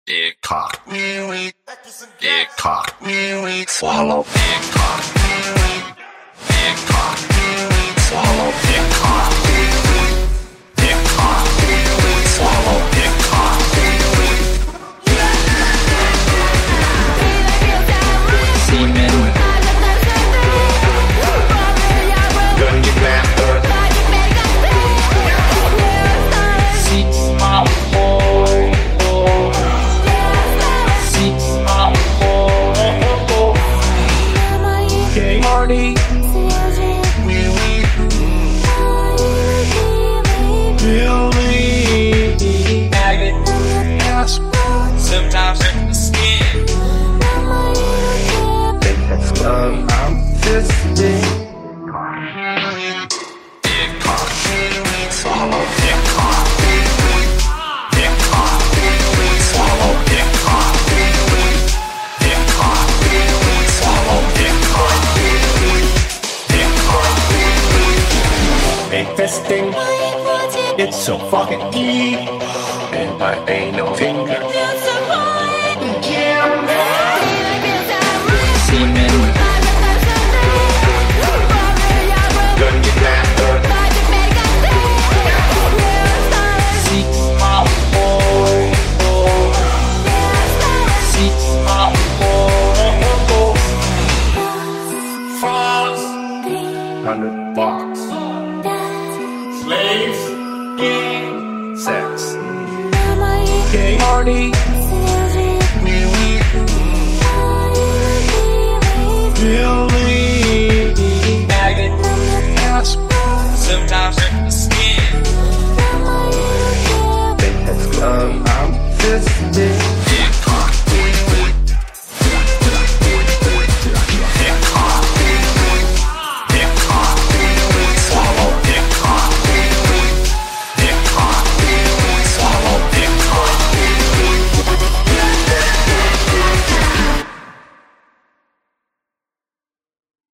Big cock. Big cock. Swallow. Big cock. Big cock. Swallow. Big cock. Big cock. Swallow. Big cock. Semen. Gần như mẹ ơi. Party. Really? Maggot. Ass. Sometimes in the skin. I'm fisting. Big cock. Swallow. Big cock. Big cock. Swallow. Big cock. Big cock. Swallow. Big cock. Big cock. Big fisting. It's so fucking deep. And I ain't no